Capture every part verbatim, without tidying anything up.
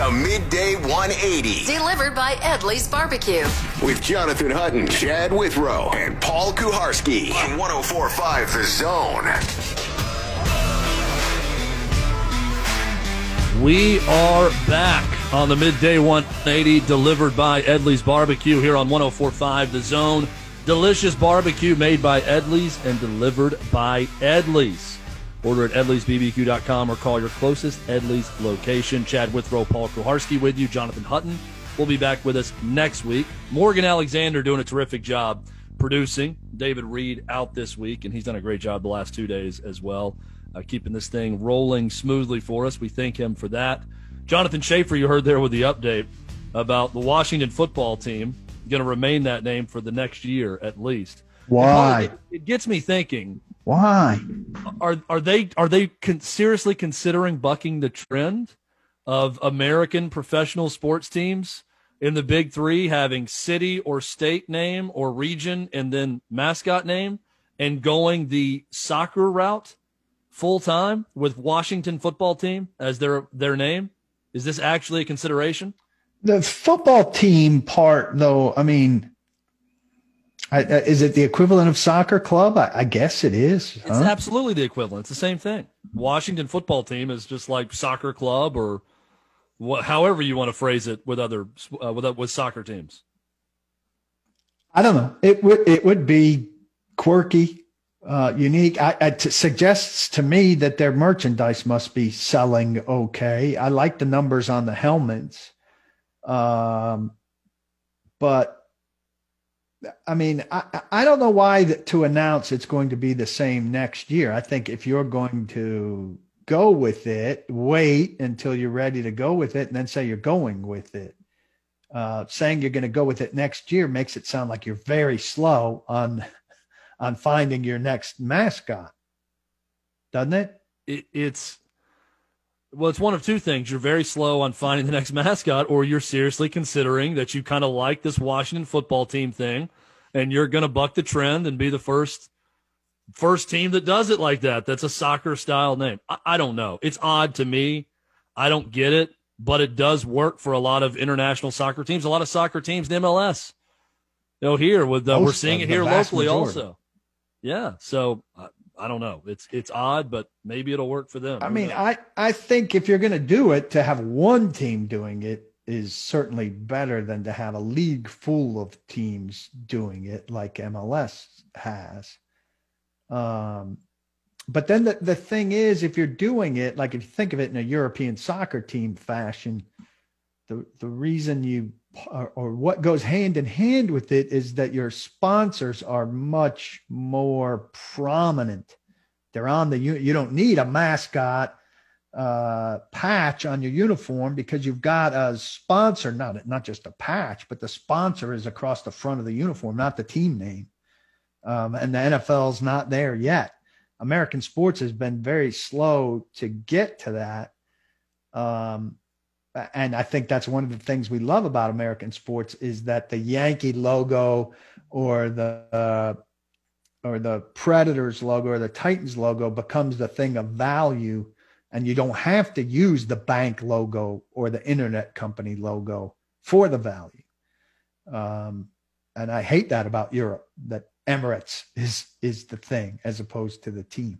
The Midday one eighty. Delivered by Edley's Barbecue. With Jonathan Hutton, Chad Withrow, and Paul Kuharski. On one oh four point five The Zone. We are back on the Midday one eighty, delivered by Edley's Barbecue here on one oh four point five The Zone. Delicious barbecue made by Edley's and delivered by Edley's. Order at edleys b b q dot com or call your closest Edley's location. Chad Withrow, Paul Kuharski with you. Jonathan Hutton will be back with us next week. Morgan Alexander doing a terrific job producing. David Reed out this week, and he's done a great job the last two days as well, uh, keeping this thing rolling smoothly for us. We thank him for that. Jonathan Schaefer, you heard there with the update about the Washington football team, going to remain that name for the next year at least. Why? It, it gets me thinking. Why? Are are they are they con- seriously considering bucking the trend of American professional sports teams in the Big Three having city or state name or region and then mascot name, and going the soccer route full time with Washington football team as their their name? Is this actually a consideration? The football team part, though, I mean, I, uh, is it the equivalent of soccer club? I, I guess it is. It's huh? absolutely the equivalent. It's the same thing. Washington football team is just like soccer club, or wh- however you want to phrase it with other uh, with with soccer teams. I don't know. It would it would be quirky, uh, unique. I, it suggests to me that their merchandise must be selling okay. I like the numbers on the helmets, um, but. I mean, I, I don't know why that to announce it's going to be the same next year. I think if you're going to go with it, wait until you're ready to go with it and then say you're going with it. Uh, saying you're going to go with it next year makes it sound like you're very slow on on finding your next mascot, doesn't it? it it's well, it's one of two things. You're very slow on finding the next mascot, or you're seriously considering that you kind of like this Washington football team thing, and you're going to buck the trend and be the first first team that does it like that. That's a soccer-style name. I, I don't know. It's odd to me. I don't get it, but it does work for a lot of international soccer teams, a lot of soccer teams in M L S. You know, here, with uh, we're seeing it here locally majority. also. Yeah, so uh, I don't know. It's it's odd, but maybe it'll work for them. I mean, I, I think if you're going to do it, to have one team doing it is certainly better than to have a league full of teams doing it like M L S has. Um, but then the, the thing is, if you're doing it, like if you think of it in a European soccer team fashion, the, the reason you or, or what goes hand in hand with it is that your sponsors are much more prominent. They're on the, you don't need a mascot uh, patch on your uniform because you've got a sponsor, not, not just a patch, but the sponsor is across the front of the uniform, not the team name. Um, and the N F L's not there yet. American sports has been very slow to get to that. Um, And I think that's one of the things we love about American sports is that the Yankee logo or the uh, or the Predators logo or the Titans logo becomes the thing of value, and you don't have to use the bank logo or the internet company logo for the value. Um, and I hate that about Europe, that Emirates is is the thing as opposed to the team.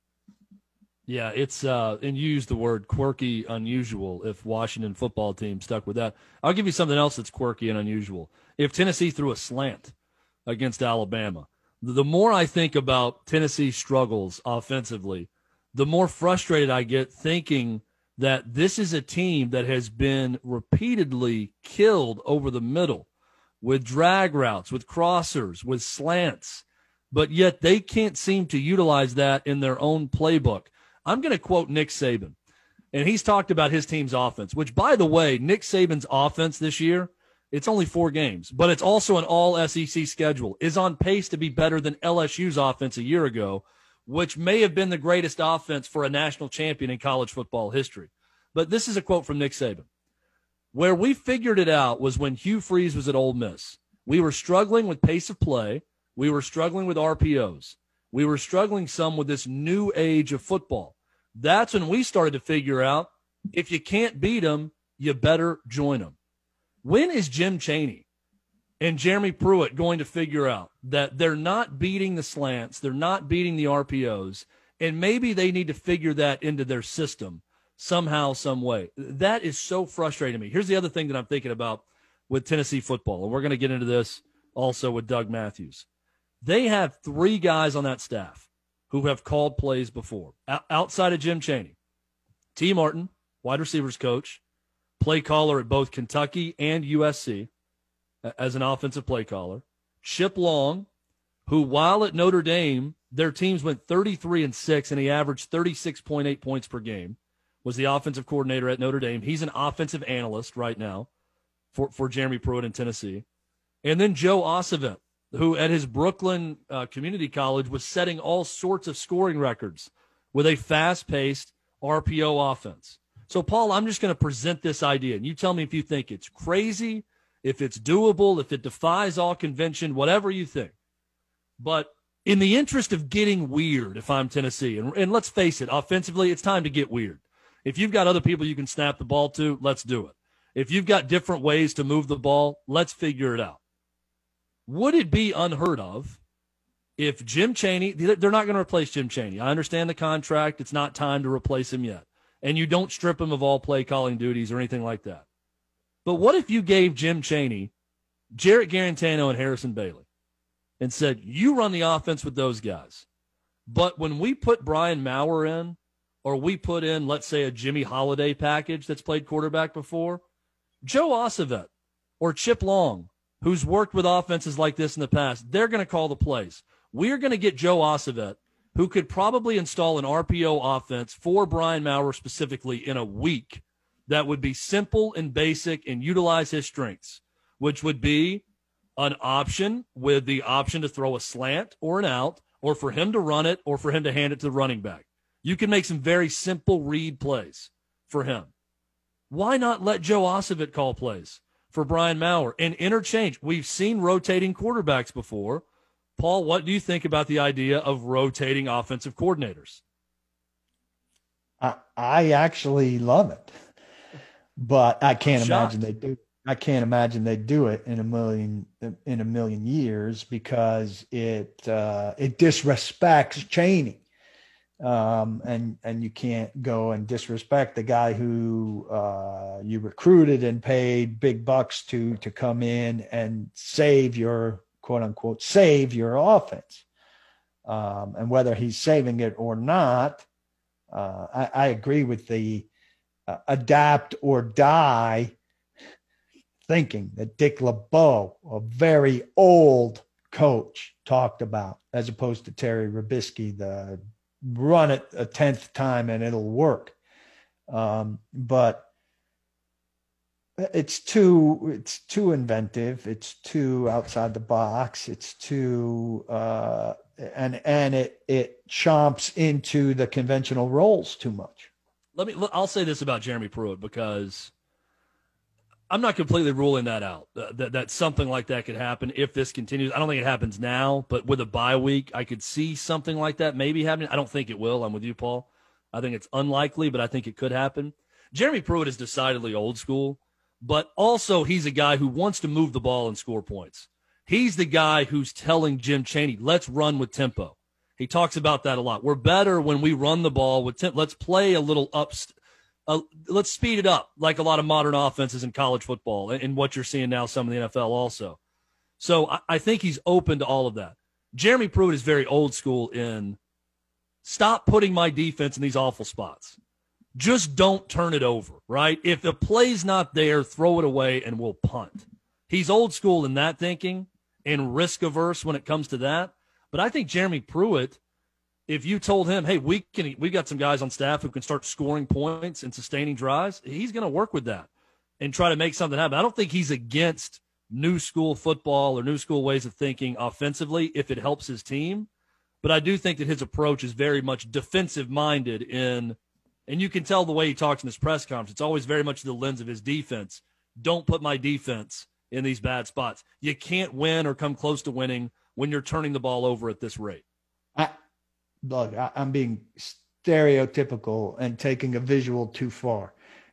Yeah, it's uh, and you use the word quirky, unusual. If Washington football team stuck with that, I'll give you something else that's quirky and unusual. If Tennessee threw a slant against Alabama, the more I think about Tennessee's struggles offensively, the more frustrated I get thinking that this is a team that has been repeatedly killed over the middle with drag routes, with crossers, with slants, but yet they can't seem to utilize that in their own playbook. I'm going to quote Nick Saban, and he's talked about his team's offense, which, by the way, Nick Saban's offense this year, it's only four games, but it's also an all S E C schedule, is on pace to be better than L S U's offense a year ago, which may have been the greatest offense for a national champion in college football history. But this is a quote from Nick Saban. Where we figured it out was when Hugh Freeze was at Ole Miss. We were struggling with pace of play. We were struggling with R P Os. We were struggling some with this new age of football. That's when we started to figure out if you can't beat them, you better join them. When is Jim Chaney and Jeremy Pruitt going to figure out that they're not beating the slants, they're not beating the R P Os, and maybe they need to figure that into their system somehow, some way? That is so frustrating to me. Here's the other thing that I'm thinking about with Tennessee football, and we're going to get into this also with Doug Matthews. They have three guys on that staff who have called plays before, o- outside of Jim Chaney. T. Martin, wide receivers coach, play caller at both Kentucky and U S C as an offensive play caller. Chip Long, who while at Notre Dame, their teams went thirty-three and six, and he averaged thirty-six point eight points per game, was the offensive coordinator at Notre Dame. He's an offensive analyst right now for, for Jeremy Pruitt in Tennessee. And then Joe Ossovet, who at his Brooklyn uh, Community College was setting all sorts of scoring records with a fast-paced R P O offense. So, Paul, I'm just going to present this idea, and you tell me if you think it's crazy, if it's doable, if it defies all convention, whatever you think. But in the interest of getting weird, if I'm Tennessee, and, and let's face it, offensively, it's time to get weird. If you've got other people you can snap the ball to, let's do it. If you've got different ways to move the ball, let's figure it out. Would it be unheard of if Jim Chaney, they're not going to replace Jim Chaney. I understand the contract. It's not time to replace him yet. And you don't strip him of all play calling duties or anything like that. But what if you gave Jim Chaney, Jarrett Garantano, and Harrison Bailey and said, you run the offense with those guys. But when we put Brian Maurer in, or we put in, let's say, a Jimmy Holiday package that's played quarterback before, Joe Ossovet or Chip Long, who's worked with offenses like this in the past, they're going to call the plays. We're going to get Joe Ossovet, who could probably install an R P O offense for Brian Maurer specifically in a week that would be simple and basic and utilize his strengths, which would be an option with the option to throw a slant or an out, or for him to run it, or for him to hand it to the running back. You can make some very simple read plays for him. Why not let Joe Ossovet call plays for Brian Maurer and interchange? We've seen rotating quarterbacks before. Paul, what do you think about the idea of rotating offensive coordinators? I, I actually love it, but I can't imagine they do. I can't imagine they do it in a million in a million years because it uh, it disrespects Chaney, um, and and you can't go and disrespect the guy who uh, you recruited and paid big bucks to to come in and save your quote unquote save your offense, um, and whether he's saving it or not, uh, I, I agree with the uh, adapt or die thinking that Dick LeBeau, a very old coach, talked about, as opposed to Terry Robisky, the run it a tenth time and it'll work. Um, but it's too it's too inventive. It's too outside the box. It's too uh, and and it it chomps into the conventional roles too much. Let me. I'll say this about Jeremy Pruitt because I'm not completely ruling that out, uh, that, that something like that could happen if this continues. I don't think it happens now, but with a bye week, I could see something like that maybe happening. I don't think it will. I'm with you, Paul. I think it's unlikely, but I think it could happen. Jeremy Pruitt is decidedly old school, but also he's a guy who wants to move the ball and score points. He's the guy who's telling Jim Chaney, let's run with tempo. He talks about that a lot. We're better when we run the ball with tempo. Let's play a little up. Uh, let's speed it up like a lot of modern offenses in college football and, and what you're seeing now some of the N F L also. So I, I think he's open to all of that. Jeremy Pruitt is very old school in stop putting my defense in these awful spots. Just don't turn it over, right? If the play's not there, throw it away and we'll punt. He's old school in that thinking and risk averse when it comes to that. But I think Jeremy Pruitt, if you told him, hey, we can, we got some guys on staff who can start scoring points and sustaining drives, he's going to work with that and try to make something happen. I don't think he's against new school football or new school ways of thinking offensively if it helps his team. But I do think that his approach is very much defensive-minded in, and you can tell the way he talks in his press conference, it's always very much the lens of his defense. Don't put my defense in these bad spots. You can't win or come close to winning when you're turning the ball over at this rate. I, look, I, I'm being stereotypical and taking a visual too far.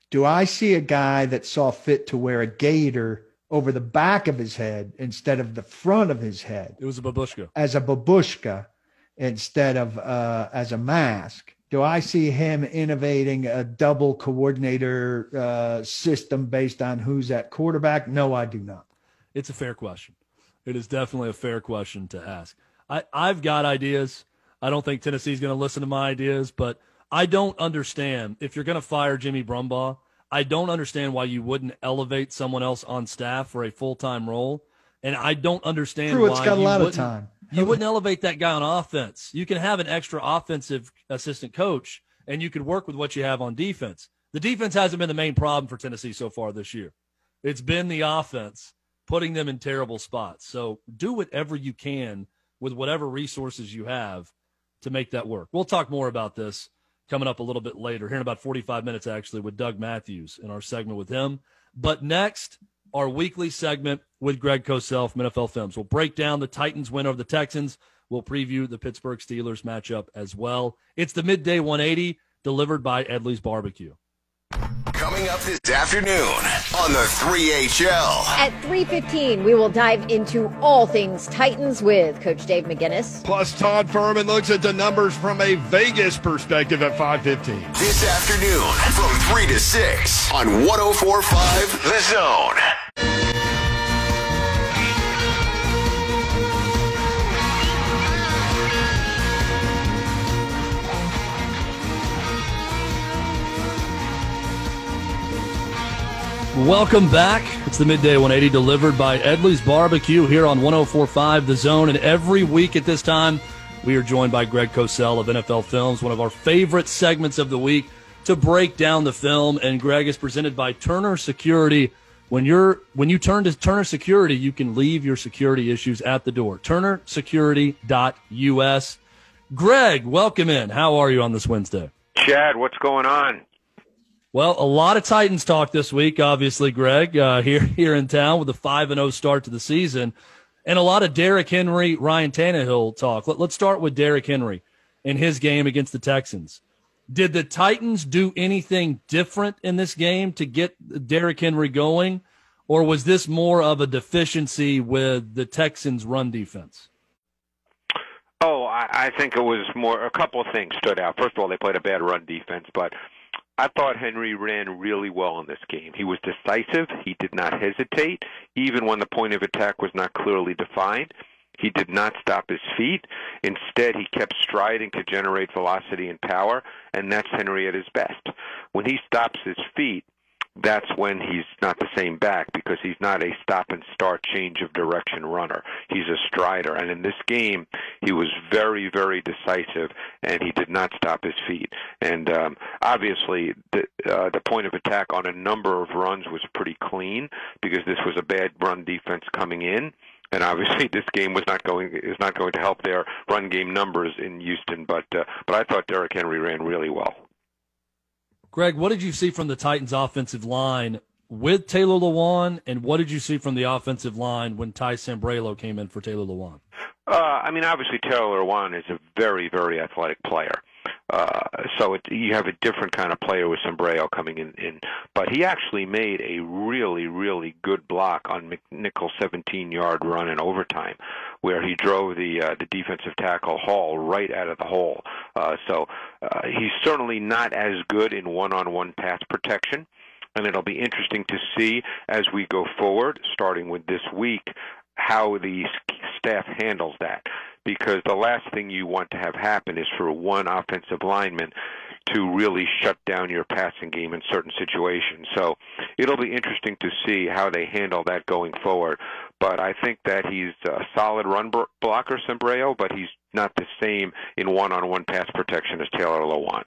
Do I see a guy that saw fit to wear a gaiter over the back of his head instead of the front of his head? It was a babushka. As a babushka instead of uh, as a mask. Do I see him innovating a double coordinator uh, system based on who's at quarterback? No, I do not. It's a fair question. It is definitely a fair question to ask. I, I've got ideas. I don't think Tennessee's going to listen to my ideas, but I don't understand. If you're going to fire Jimmy Brumbaugh, I don't understand why you wouldn't elevate someone else on staff for a full-time role. And I don't understand Pruitt's why got a you lot of wouldn't- time. You wouldn't elevate that guy on offense. You can have an extra offensive assistant coach, and you could work with what you have on defense. The defense hasn't been the main problem for Tennessee so far this year. It's been the offense putting them in terrible spots. So do whatever you can with whatever resources you have to make that work. We'll talk more about this coming up a little bit later, here in about forty-five minutes, actually, with Doug Matthews in our segment with him. But next, our weekly segment with Greg Cosell from N F L Films. We'll break down the Titans win over the Texans. We'll preview the Pittsburgh Steelers matchup as well. It's the Midday one eighty, delivered by Edley's Barbecue. Coming up this afternoon on the three H L. At three fifteen, we will dive into all things Titans with Coach Dave McGinnis. Plus, Todd Furman looks at the numbers from a Vegas perspective at five fifteen. This afternoon from three to six on one oh four point five The Zone. Welcome back. It's the Midday one eighty, delivered by Edley's Barbecue here on one oh four point five The Zone. And every week at this time, we are joined by Greg Cosell of N F L Films, one of our favorite segments of the week, to break down the film. And Greg is presented by Turner Security. When you're when you turn to Turner Security, you can leave your security issues at the door. turner security dot U S. Greg, welcome in. How are you on this Wednesday? Chad, what's going on? Well, a lot of Titans talk this week, obviously, Greg, uh, here here in town with a five and oh start to the season, and a lot of Derrick Henry, Ryan Tannehill talk. Let, let's start with Derrick Henry in his game against the Texans. Did the Titans do anything different in this game to get Derrick Henry going, or was this more of a deficiency with the Texans' run defense? Oh, I, I think it was more, a couple of things stood out. First of all, they played a bad run defense, but I thought Henry ran really well in this game. He was decisive. He did not hesitate, even when the point of attack was not clearly defined. He did not stop his feet. Instead, he kept striding to generate velocity and power, and that's Henry at his best. When he stops his feet, that's when he's not the same back, because he's not a stop-and-start change of direction runner. He's a strider. And in this game, he was very, very decisive, and he did not stop his feet. And um, obviously, the, uh, the point of attack on a number of runs was pretty clean, because this was a bad run defense coming in. And obviously, this game was not going is not going to help their run game numbers in Houston. But uh, but I thought Derrick Henry ran really well. Greg, what did you see from the Titans' offensive line with Taylor Lewan, and what did you see from the offensive line when Ty Sambrailo came in for Taylor Lewan? Uh, I mean, obviously, Taylor Lewan is a very, very athletic player. Uh, so it, you have a different kind of player with Sambrailo coming in, in. But he actually made a really, really good block on McNichol's seventeen-yard run in overtime, where he drove the uh, the defensive tackle Hall right out of the hole. Uh, so uh, he's certainly not as good in one-on-one pass protection, and it'll be interesting to see as we go forward, starting with this week, how the staff handles that. Because the last thing you want to have happen is for one offensive lineman to really shut down your passing game in certain situations. So it'll be interesting to see how they handle that going forward. But I think that he's a solid run blocker, Sambrailo, but he's not the same in one-on-one pass protection as Taylor Lewan.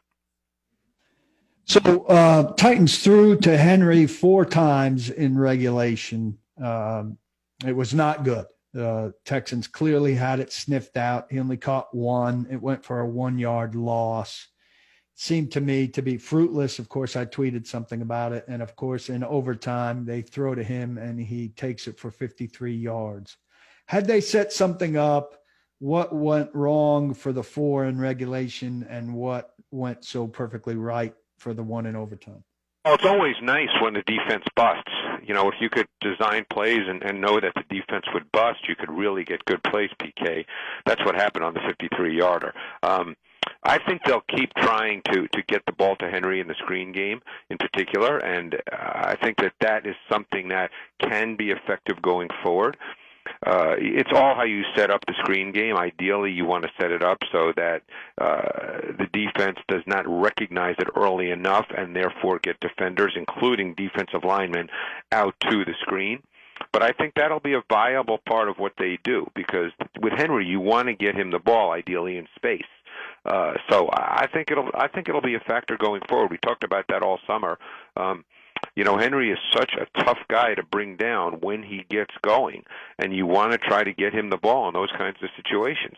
So uh, Titans threw to Henry four times in regulation. Um, it was not good. Uh, Texans clearly had it sniffed out. He only caught one. It went for a one-yard loss. Seemed to me to be fruitless. Of course, I tweeted something about it. And, of course, in overtime, they throw to him, and he takes it for fifty-three yards. Had they set something up, what went wrong for the four in regulation, and what went so perfectly right for the one in overtime? Well, it's always nice when the defense busts. You know, if you could design plays and, and know that the defense would bust, you could really get good plays, P K. That's what happened on the fifty-three-yarder. Um, I think they'll keep trying to, to get the ball to Henry in the screen game in particular, and uh, I think that that is something that can be effective going forward. Uh, it's all how you set up the screen game. Ideally, you want to set it up so that uh, the defense does not recognize it early enough and therefore get defenders, including defensive linemen, out to the screen. But I think that'll be a viable part of what they do, because with Henry, you want to get him the ball, ideally in space. Uh, so I think it'll I think it'll be a factor going forward. We talked about that all summer. Um, You know, Henry is such a tough guy to bring down when he gets going, and you want to try to get him the ball in those kinds of situations.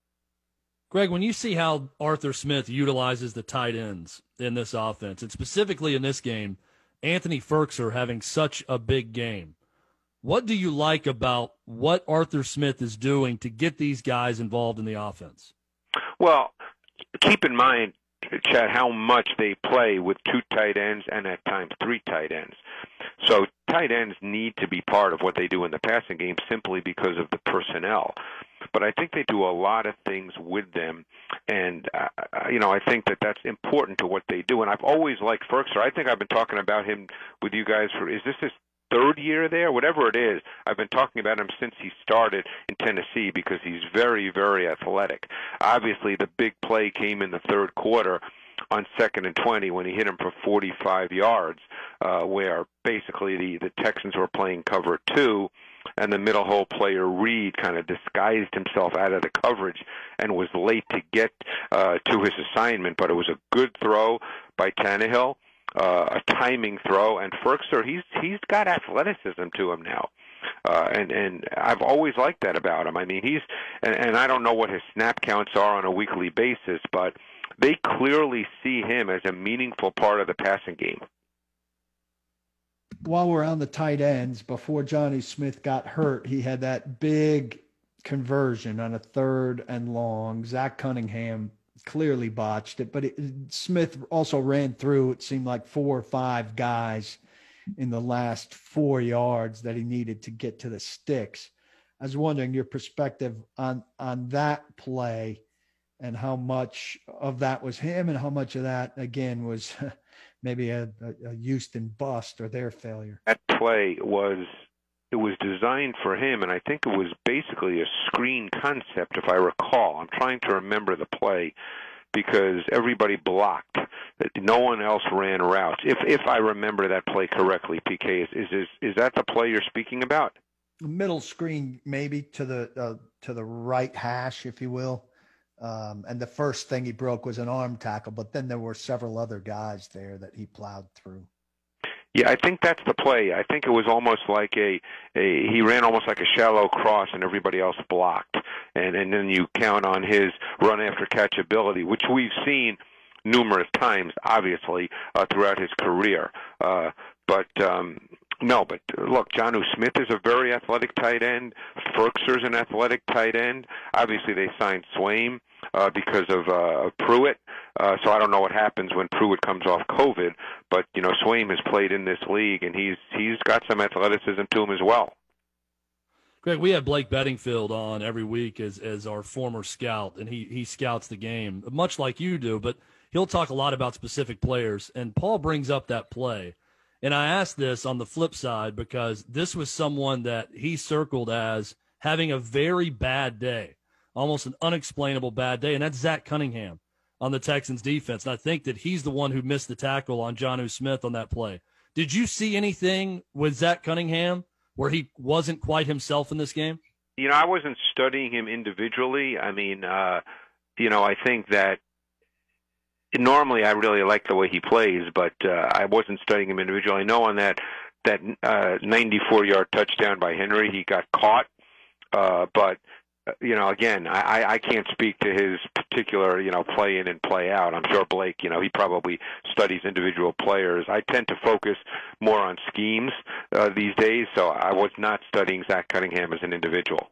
Greg, when you see how Arthur Smith utilizes the tight ends in this offense, and specifically in this game, Anthony Firkser having such a big game, what do you like about what Arthur Smith is doing to get these guys involved in the offense? Well, keep in mind, Chad, how much they play with two tight ends and at times three tight ends. So tight ends need to be part of what they do in the passing game simply because of the personnel. But I think they do a lot of things with them, and uh, you know, I think that that's important to what they do. And I've always liked Firkser. I think I've been talking about him with you guys for, is this his third year there? Whatever it is, I've been talking about him since he started in Tennessee because he's very, very athletic. Obviously, the big play came in the third quarter on second and twenty when he hit him for forty-five yards, uh, where basically the, the Texans were playing cover two, and the middle hole player Reed kind of disguised himself out of the coverage and was late to get uh, to his assignment. But it was a good throw by Tannehill. Uh, a timing throw, and Firkser, he's he's got athleticism to him now, uh, and and I've always liked that about him. I mean, he's and, and I don't know what his snap counts are on a weekly basis, but they clearly see him as a meaningful part of the passing game. While we're on the tight ends, before Johnny Smith got hurt, he had that big conversion on a third and long. Zach Cunningham clearly botched it, but it, Smith also ran through, it seemed like, four or five guys in the last four yards that he needed to get to the sticks. I was wondering your perspective on, on that play and how much of that was him and how much of that, again, was maybe a, a, a Houston bust or their failure. That play was It was designed for him, and I think it was basically a screen concept, if I recall. I'm trying to remember the play because everybody blocked. No one else ran routes. If if I remember that play correctly, P K, is is is that the play you're speaking about? Middle screen, maybe to the uh, to the right hash, if you will. Um, and the first thing he broke was an arm tackle, but then there were several other guys there that he plowed through. Yeah, I think that's the play. I think it was almost like a, a he ran almost like a shallow cross and everybody else blocked. And, and then you count on his run after catch ability, which we've seen numerous times, obviously, uh, throughout his career. Uh, but um, no, but look, Jonnu Smith is a very athletic tight end. Firkser's an athletic tight end. Obviously, they signed Swaim uh, because of uh, Pruitt. Uh, so I don't know what happens when Pruitt comes off COVID, but you know Swaim has played in this league, and he's he's got some athleticism to him as well. Greg, we have Blake Bedingfield on every week as as our former scout, and he he scouts the game much like you do, but he'll talk a lot about specific players. And Paul brings up that play, and I asked this on the flip side because this was someone that he circled as having a very bad day, almost an unexplainable bad day, and that's Zach Cunningham on the Texans defense. And I think that he's the one who missed the tackle on Jonnu Smith on that play. Did you see anything with Zach Cunningham where he wasn't quite himself in this game? You know, I wasn't studying him individually. I mean, uh, you know, I think that normally I really like the way he plays, but uh, I wasn't studying him individually. I know on that, that uh, ninety-four-yard touchdown by Henry, he got caught, uh, but you know, again, I, I can't speak to his particular, you know, play in and play out. I'm sure Blake, you know, he probably studies individual players. I tend to focus more on schemes uh, these days, so I was not studying Zach Cunningham as an individual.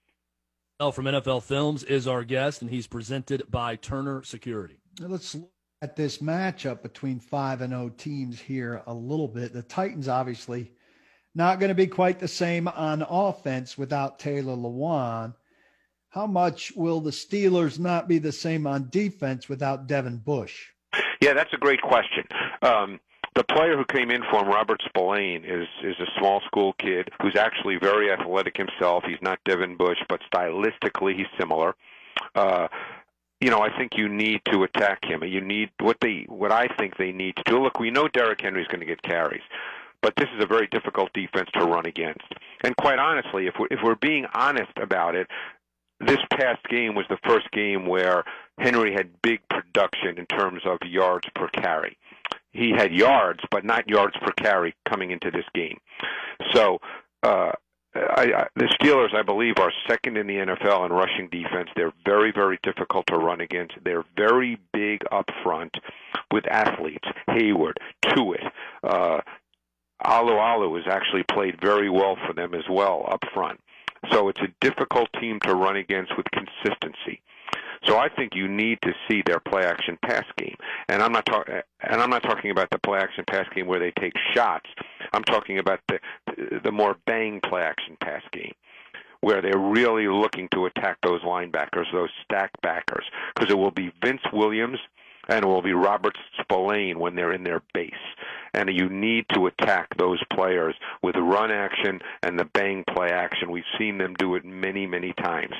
From N F L Films is our guest, and he's presented by Turner Security. Let's look at this matchup between five and oh teams here a little bit. The Titans obviously not going to be quite the same on offense without Taylor Lewan. How much will the Steelers not be the same on defense without Devin Bush? Yeah, that's a great question. Um, the player who came in for him, Robert Spillane, is is a small school kid who's actually very athletic himself. He's not Devin Bush, but stylistically he's similar. Uh, you know, I think you need to attack him. You need what they, what I think they need to do. Look, we know Derrick Henry's going to get carries, but this is a very difficult defense to run against. And quite honestly, if we're, if we're being honest about it, this past game was the first game where Henry had big production in terms of yards per carry. He had yards, but not yards per carry coming into this game. So uh, I, I, the Steelers, I believe, are second in the N F L in rushing defense. They're very, very difficult to run against. They're very big up front with athletes. Hayward, Tuitt, uh, Alu Alu has actually played very well for them as well up front. So it's a difficult team to run against with consistency. So I think you need to see their play-action pass game, and I'm not talking. And I'm not talking about the play-action pass game where they take shots. I'm talking about the the more bang play-action pass game, where they're really looking to attack those linebackers, those stack backers, because it will be Vince Williams and it will be Robert Spillane when they're in their base. And you need to attack those players with run action and the bang play action. We've seen them do it many, many times.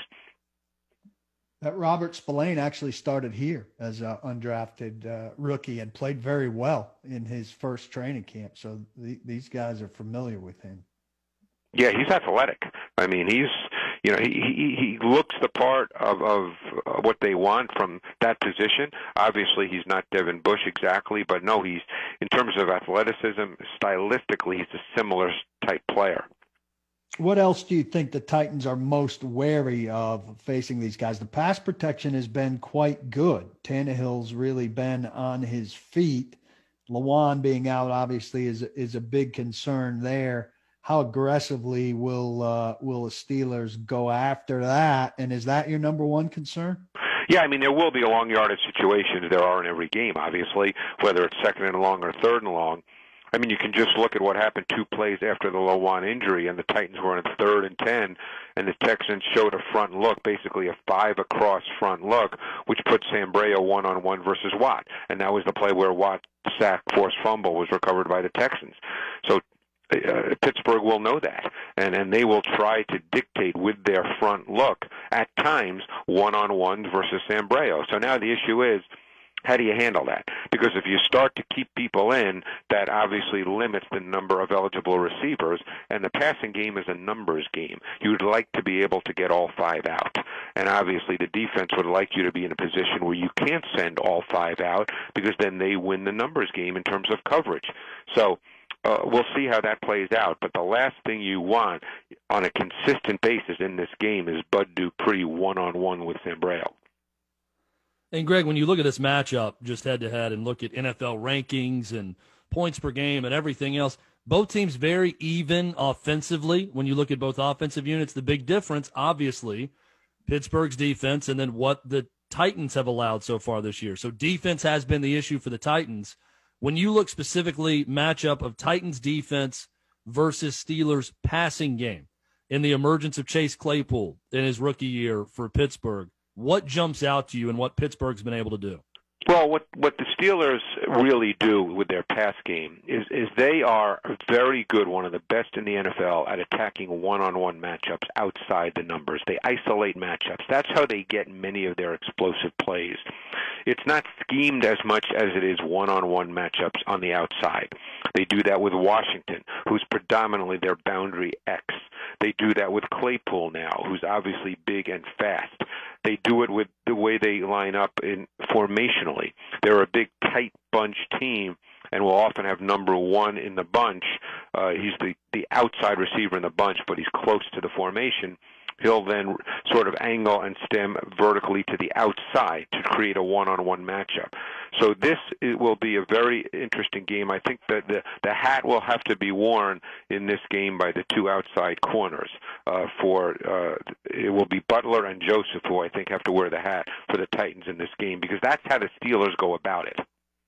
That Robert Spillane actually started here as an undrafted uh, rookie and played very well in his first training camp. So the, these guys are familiar with him. Yeah, he's athletic. I mean, he's, you know, he he, he looks the part of, of what they want from that position. Obviously, he's not Devin Bush exactly, but no, he's, in terms of athleticism, stylistically, he's a similar type player. What else do you think the Titans are most wary of facing these guys? The pass protection has been quite good. Tannehill's really been on his feet. Lewan being out obviously is is a big concern there. How aggressively will uh, will the Steelers go after that? And is that your number one concern? Yeah, I mean, there will be long yardage situations. There are in every game, obviously, whether it's second and long or third and long. I mean, you can just look at what happened two plays after the Lewan injury, and the Titans were on third and ten, and the Texans showed a front look, basically a five-across front look, which put Sambraio one-on-one versus Watt. And that was the play where Watt's sack, forced fumble, was recovered by the Texans. So uh, Pittsburgh will know that, and, and they will try to dictate with their front look, at times, one-on-ones versus Sambraio. So now the issue is, how do you handle that? Because if you start to keep people in, that obviously limits the number of eligible receivers, and the passing game is a numbers game. You would like to be able to get all five out, and obviously the defense would like you to be in a position where you can't send all five out, because then they win the numbers game in terms of coverage. So uh, we'll see how that plays out, but the last thing you want on a consistent basis in this game is Bud Dupree one-on-one with Sambraio. And, Greg, when you look at this matchup just head-to-head and look at N F L rankings and points per game and everything else, both teams very even offensively when you look at both offensive units. The big difference, obviously, Pittsburgh's defense and then what the Titans have allowed so far this year. So defense has been the issue for the Titans. When you look specifically matchup of Titans defense versus Steelers passing game in the emergence of Chase Claypool in his rookie year for Pittsburgh, what jumps out to you and what Pittsburgh's been able to do? Well, what what the Steelers really do with their pass game is is they are very good, one of the best in the N F L at attacking one-on-one matchups outside the numbers. They isolate matchups. That's how they get many of their explosive plays. It's not schemed as much as it is one-on-one matchups on the outside. They do that with Washington, who's predominantly their boundary X. They do that with Claypool now, who's obviously big and fast. They do it with the way they line up in formationally. They're a big, tight bunch team and will often have number one in the bunch. Uh, he's the, the outside receiver in the bunch, but he's close to the formation. he'll then sort of angle and stem vertically to the outside to create a one-on-one matchup. So this it will be a very interesting game. I think that the, the hat will have to be worn in this game by the two outside corners. Uh, for uh, it will be Butler and Joseph who I think have to wear the hat for the Titans in this game, because that's how the Steelers go about it.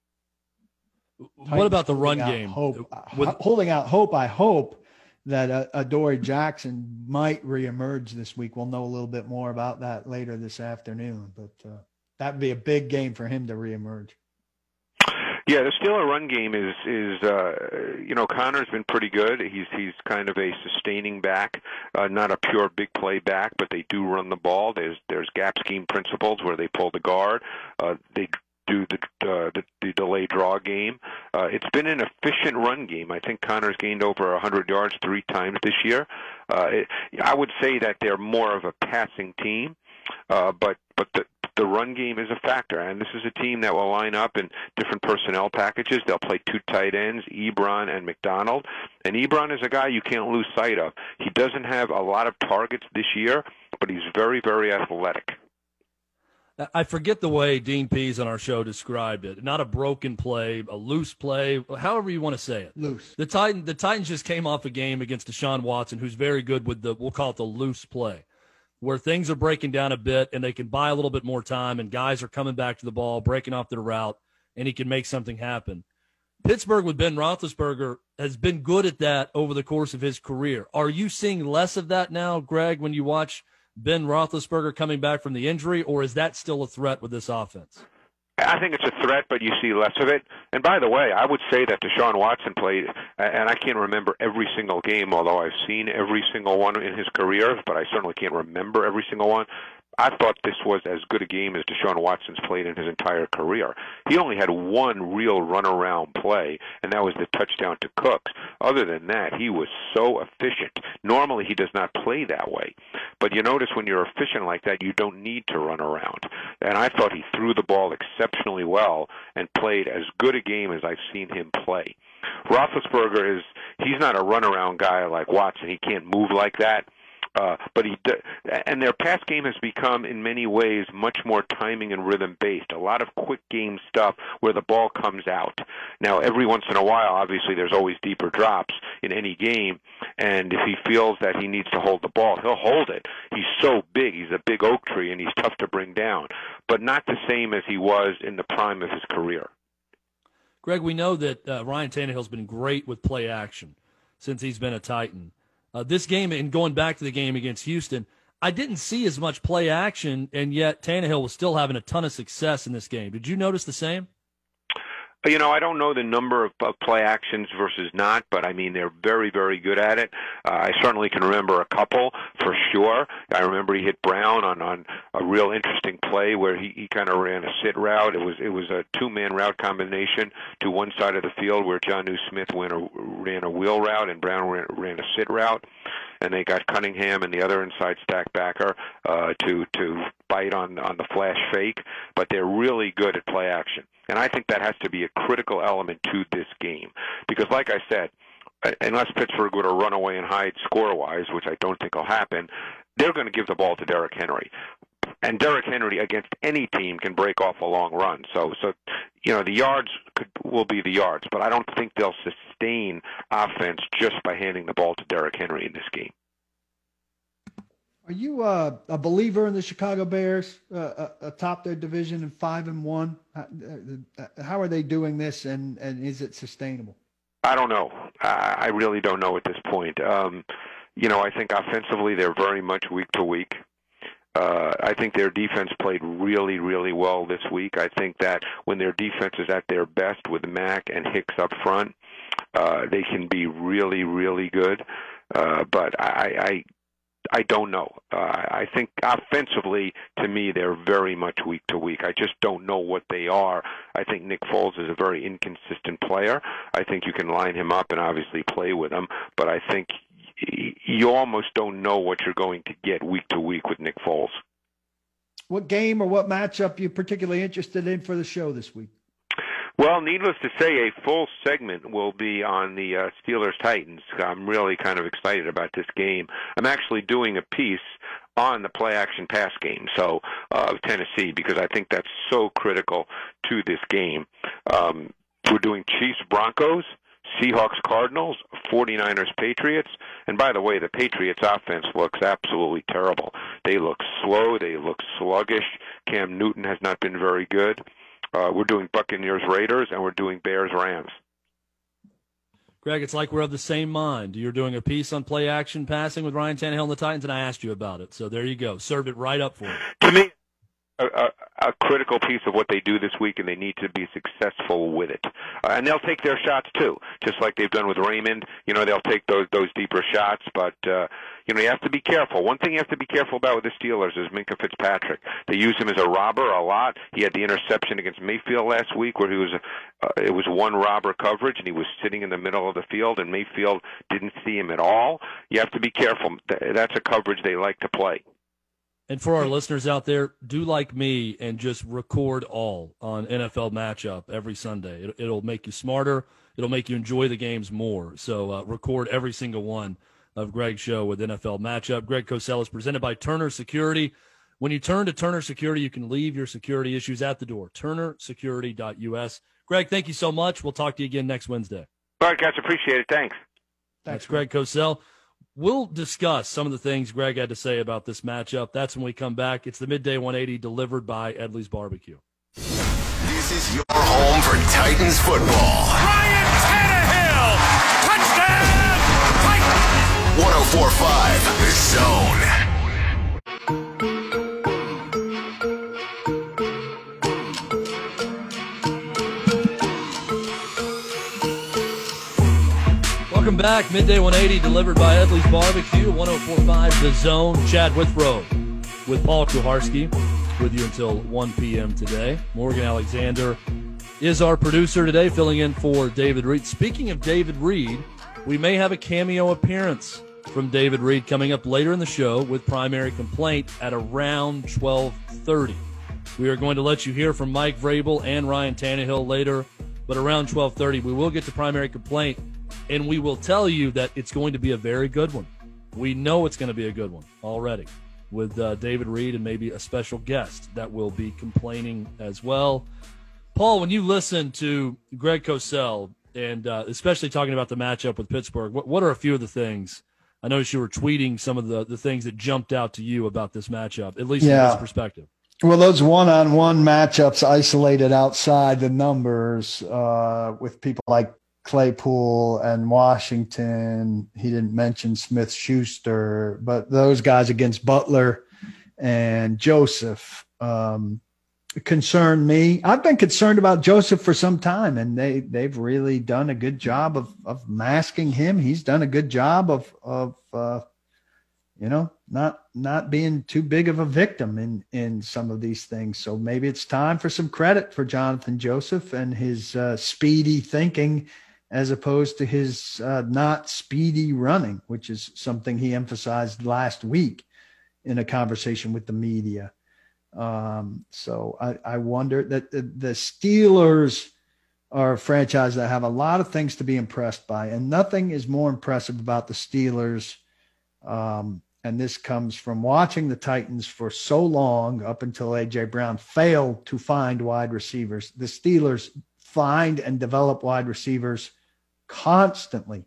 What about the run game? Hope, With, holding out hope, I hope that uh, Adoree Jackson might reemerge this week. We'll know a little bit more about that later this afternoon, but uh, that would be a big game for him to reemerge. Yeah, the Steeler run game is is uh, you know, Connor's been pretty good. He's he's kind of a sustaining back, uh, not a pure big play back, but they do run the ball. There's there's gap scheme principles where they pull the guard. Uh, they do the, uh, the the delay draw game. Uh, it's been an efficient run game. I think Connor's gained over one hundred yards three times this year. Uh, it, I would say that they're more of a passing team, uh, but but the the run game is a factor, and this is a team that will line up in different personnel packages. They'll play two tight ends, Ebron and McDonald, and Ebron is a guy you can't lose sight of. He doesn't have a lot of targets this year, but he's very, very athletic. I forget the way Dean Pease on our show described it. Not a broken play, a loose play, however you want to say it. Loose. The Titan, the Titans just came off a game against Deshaun Watson, who's very good with the, we'll call it the loose play, where things are breaking down a bit and they can buy a little bit more time and guys are coming back to the ball, breaking off their route, and he can make something happen. Pittsburgh with Ben Roethlisberger has been good at that over the course of his career. Are you seeing less of that now, Greg, when you watch Ben Roethlisberger coming back from the injury, or is that still a threat with this offense? I think it's a threat, but you see less of it. And by the way, I would say that Deshaun Watson played, and I can't remember every single game, although I've seen every single one in his career, but I certainly can't remember every single one. I thought this was as good a game as Deshaun Watson's played in his entire career. He only had one real runaround play, and that was the touchdown to Cooks. Other than that, he was so efficient. Normally, he does not play that way. But you notice when you're efficient like that, you don't need to run around. And I thought he threw the ball exceptionally well and played as good a game as I've seen him play. Roethlisberger is, he's not a runaround guy like Watson. He can't move like that. Uh, but he and their pass game has become, in many ways, much more timing and rhythm based. A lot of quick game stuff where the ball comes out. Now, every once in a while, obviously, there's always deeper drops in any game. And if he feels that he needs to hold the ball, he'll hold it. He's so big; he's a big oak tree, and he's tough to bring down. But not the same as he was in the prime of his career. Greg, we know that uh, Ryan Tannehill's been great with play action since he's been a Titan. Uh, this game, and going back to the game against Houston, I didn't see as much play action, and yet Tannehill was still having a ton of success in this game. Did you notice the same? You know, I don't know the number of, of play actions versus not, but I mean, they're very, very good at it. Uh, I certainly can remember a couple for sure. I remember he hit Brown on, on a real interesting play where he, he kind of ran a sit route. It was it was a two-man route combination to one side of the field where Jonnu Smith went a, ran a wheel route and Brown ran, ran a sit route. And they got Cunningham and the other inside stack backer uh, to to bite on on the flash fake, but they're really good at play action. And I think that has to be a critical element to this game because, like I said, unless Pittsburgh were to run away and hide score-wise, which I don't think will happen, they're going to give the ball to Derrick Henry. And Derrick Henry against any team can break off a long run. So, so you know, the yards could, will be the yards, but I don't think they'll sustain offense just by handing the ball to Derrick Henry in this game. Are you uh, a believer in the Chicago Bears uh, atop their division in five and one? How, uh, how are they doing this, and, and is it sustainable? I don't know. I, I really don't know at this point. Um, you know, I think offensively they're very much week to week. Uh, I think their defense played really, really well this week. I think that when their defense is at their best with Mack and Hicks up front, uh, they can be really, really good. Uh, but I, I, I don't know. Uh, I think offensively, to me, they're very much week to week. I just don't know what they are. I think Nick Foles is a very inconsistent player. I think you can line him up and obviously play with him, but I think you almost don't know what you're going to get week to week with Nick Foles. What game or what matchup are you particularly interested in for the show this week? Well, needless to say, a full segment will be on the uh, Steelers-Titans. I'm really kind of excited about this game. I'm actually doing a piece on the play action pass game so uh, of Tennessee, because I think that's so critical to this game. Um, we're doing Chiefs Broncos, Seahawks Cardinals, forty-niners Patriots. And by the way, the Patriots offense looks absolutely terrible. They look slow, they look sluggish. Cam Newton has not been very good. Uh, we're doing Buccaneers Raiders, and we're doing Bears Rams. Greg, it's like we're of the same mind. You're doing a piece on play action passing with Ryan Tannehill and the Titans, and I asked you about it. So there you go. Served it right up for you. To me, a, a, a critical piece of what they do this week, and they need to be successful with it. Uh, and they'll take their shots, too, just like they've done with Raymond. You know, they'll take those those deeper shots, but, uh, you know, you have to be careful. One thing you have to be careful about with the Steelers is Minkah Fitzpatrick. They use him as a robber a lot. He had the interception against Mayfield last week where he was uh, it was one robber coverage, and he was sitting in the middle of the field, and Mayfield didn't see him at all. You have to be careful. That's a coverage they like to play. And for our listeners out there, do like me and just record all on N F L Matchup every Sunday. It, it'll make you smarter. It'll make you enjoy the games more. So uh, record every single one of Greg's show with N F L Matchup. Greg Cosell is presented by Turner Security. When you turn to Turner Security, you can leave your security issues at the door. turner security dot U S. Greg, thank you so much. We'll talk to you again next Wednesday. All right, guys. Appreciate it. Thanks. That's Greg Cosell. We'll discuss some of the things Greg had to say about this matchup. That's when we come back. It's the Midday one eighty delivered by Edley's Barbecue. This is your home for Titans football. Ryan Tannehill! Touchdown! Titans! one oh four point five The Zone. Welcome back. Midday one eighty delivered by Edley's Barbecue, one oh four point five The Zone. Chad Withrow with Paul Kuharsky with you until one p.m. today. Morgan Alexander is our producer today, filling in for David Reed. Speaking of David Reed, we may have a cameo appearance from David Reed coming up later in the show with Primary Complaint at around twelve thirty. We are going to let you hear from Mike Vrabel and Ryan Tannehill later, but around twelve thirty we will get to Primary Complaint, and we will tell you that it's going to be a very good one. We know it's going to be a good one already with uh, David Reed and maybe a special guest that will be complaining as well. Paul, when you listen to Greg Cosell, and uh, especially talking about the matchup with Pittsburgh, what, what are a few of the things? I noticed you were tweeting some of the, the things that jumped out to you about this matchup, at least yeah. from this perspective. Well, those one-on-one matchups isolated outside the numbers uh, with people like Claypool and Washington. He didn't mention Smith-Schuster, but those guys against Butler and Joseph um, concern me. I've been concerned about Joseph for some time, and they, they've really done a good job of, of masking him. He's done a good job of, of uh, you know, not not being too big of a victim in, in some of these things. So maybe it's time for some credit for Jonathan Joseph and his uh, speedy thinking as opposed to his uh, not speedy running, which is something he emphasized last week in a conversation with the media. Um, so I, I wonder that the, the Steelers are a franchise that have a lot of things to be impressed by, and nothing is more impressive about the Steelers. Um, and this comes from watching the Titans for so long, up until A J Brown failed to find wide receivers. The Steelers find and develop wide receivers constantly.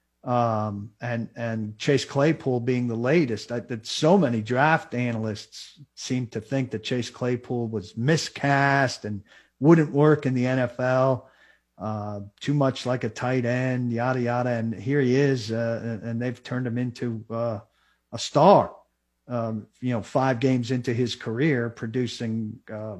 Um, and, and Chase Claypool being the latest. I, that so many draft analysts seem to think that Chase Claypool was miscast and wouldn't work in the N F L, uh, too much like a tight end, yada, yada. And here he is, uh, and, and they've turned him into uh, a star, um, you know, five games into his career, producing uh,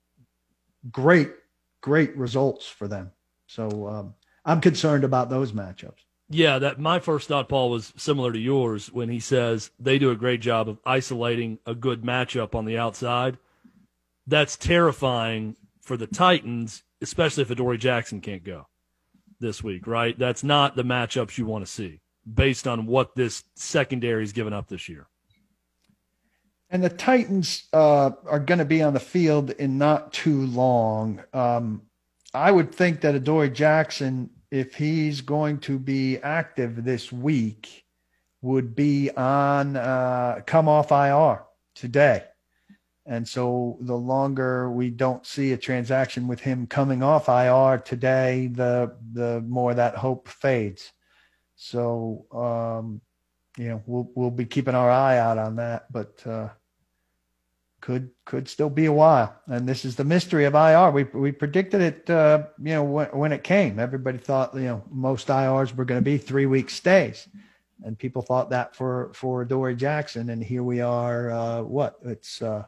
great, great results for them. So um, I'm concerned about those matchups. Yeah, that my first thought, Paul, was similar to yours when he says they do a great job of isolating a good matchup on the outside. That's terrifying for the Titans, especially if Adoree Jackson can't go this week, right? That's not the matchups you want to see based on what this secondary has given up this year. And the Titans uh, are going to be on the field in not too long. Um, I would think that Adoree Jackson, if he's going to be active this week, would be on uh, come off I R today. And so the longer we don't see a transaction with him coming off I R today, the the more that hope fades. So, um, you know, we'll we'll be keeping our eye out on that, but uh, could could still be a while. And this is the mystery of I R. We we predicted it, uh, you know, when, when it came. Everybody thought, you know, most I Rs were going to be three week stays, and people thought that for for Dory Jackson. And here we are. Uh, what it's. Uh,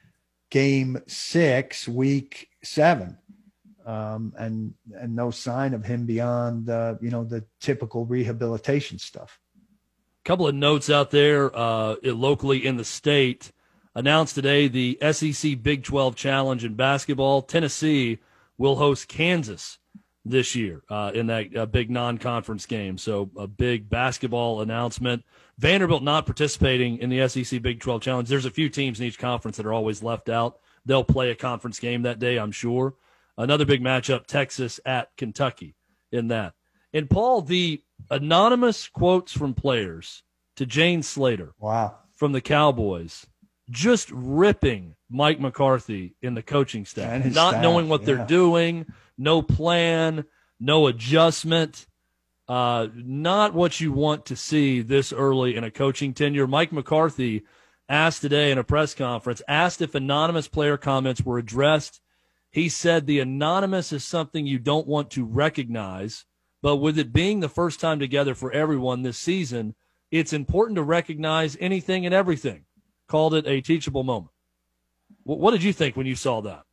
Game six, week seven, um, and and no sign of him beyond uh, you know the typical rehabilitation stuff. A couple of notes out there uh, locally in the state. Announced today the S E C Big twelve Challenge in basketball. Tennessee will host Kansas this year uh, in that uh, big non-conference game. So a big basketball announcement. Vanderbilt not participating in the S E C Big twelve Challenge. There's a few teams in each conference that are always left out. They'll play a conference game that day, I'm sure. Another big matchup, Texas at Kentucky in that. And, Paul, the anonymous quotes from players to Jane Slater wow. from the Cowboys, just ripping Mike McCarthy in the coaching staff, not staff, knowing what yeah. they're doing, no plan, no adjustment. Uh, not what you want to see this early in a coaching tenure. Mike McCarthy asked today in a press conference, asked if anonymous player comments were addressed. He said the anonymous is something you don't want to recognize, but with it being the first time together for everyone this season, it's important to recognize anything and everything. Called it a teachable moment. What did you think when you saw that?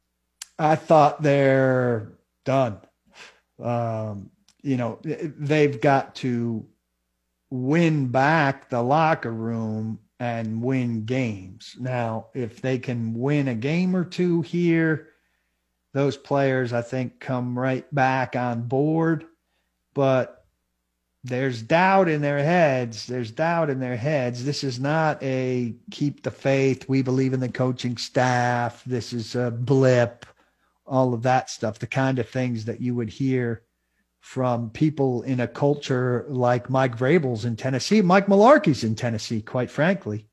I thought they're done. Um, You know, they've got to win back the locker room and win games. Now, if they can win a game or two here, those players, I think, come right back on board. But there's doubt in their heads. There's doubt in their heads. This is not a keep the faith. We believe in the coaching staff. This is a blip, all of that stuff, the kind of things that you would hear from people in a culture like Mike Vrabel's in Tennessee, Mike Mularkey's in Tennessee, quite frankly.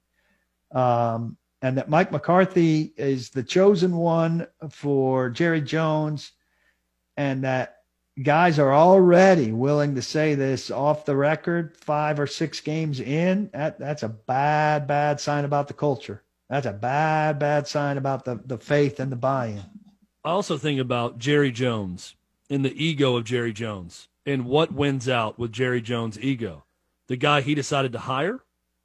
Um, and that Mike McCarthy is the chosen one for Jerry Jones, and that guys are already willing to say this off the record five or six games in. That, that's a bad, bad sign about the culture. That's a bad, bad sign about the, the faith and the buy-in. I also think about Jerry Jones and the ego of Jerry Jones and what wins out with Jerry Jones' ego. The guy he decided to hire,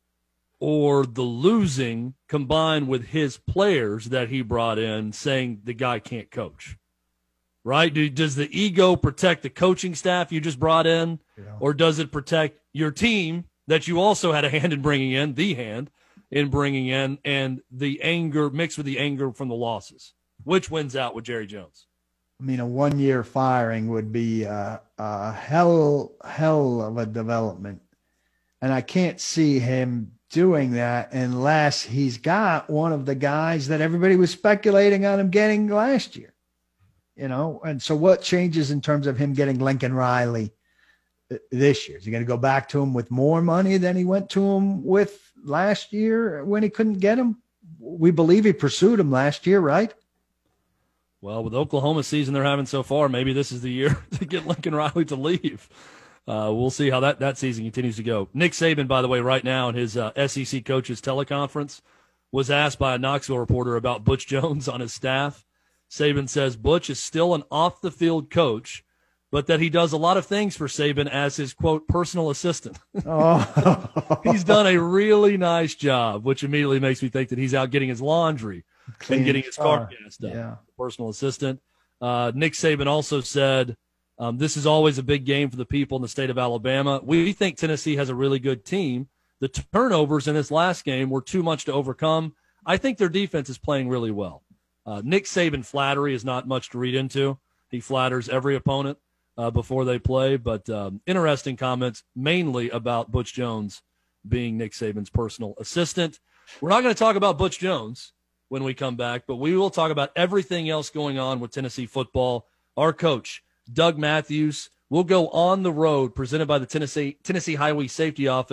or the losing combined with his players that he brought in saying the guy can't coach, right? Do, does the ego protect the coaching staff you just brought in, yeah. or does it protect your team that you also had a hand in bringing in, the hand in bringing in, and the anger mixed with the anger from the losses? Which wins out with Jerry Jones? I mean, a one-year firing would be a, a hell, hell of a development. And I can't see him doing that unless he's got one of the guys that everybody was speculating on him getting last year. You know, and so what changes in terms of him getting Lincoln Riley this year? Is he going to go back to him with more money than he went to him with last year when he couldn't get him? We believe he pursued him last year, right? Well, with the Oklahoma season they're having so far, maybe this is the year to get Lincoln Riley to leave. Uh, we'll see how that, that season continues to go. Nick Saban, by the way, right now in his uh, S E C coaches teleconference, was asked by a Knoxville reporter about Butch Jones on his staff. Saban says Butch is still an off-the-field coach, but that he does a lot of things for Saban as his, quote, personal assistant. Oh. He's done a really nice job, which immediately makes me think that he's out getting his laundry Clean and getting his car gassed up. Yeah. Personal assistant. Uh, Nick Saban also said, um, this is always a big game for the people in the state of Alabama. We think Tennessee has a really good team. The turnovers in this last game were too much to overcome. I think their defense is playing really well. Uh, Nick Saban flattery is not much to read into. He flatters every opponent uh, before they play, but um, interesting comments mainly about Butch Jones being Nick Saban's personal assistant. We're not going to talk about Butch Jones when we come back, but we will talk about everything else going on with Tennessee football. Our coach, Doug Matthews, will go on the road presented by the Tennessee Tennessee Highway Safety Office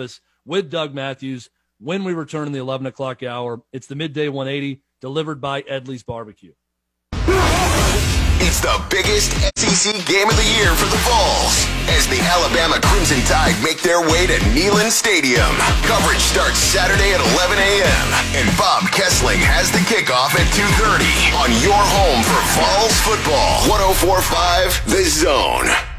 with Doug Matthews when we return in the eleven o'clock hour. It's the Midday one eighty delivered by Edley's Barbecue. It's the biggest S E C game of the year for the Vols as the Alabama Crimson Tide make their way to Neyland Stadium. Coverage starts Saturday at eleven a.m. and Bob Kessling has the kickoff at two thirty on your home for Vols football. one oh four point five The Zone.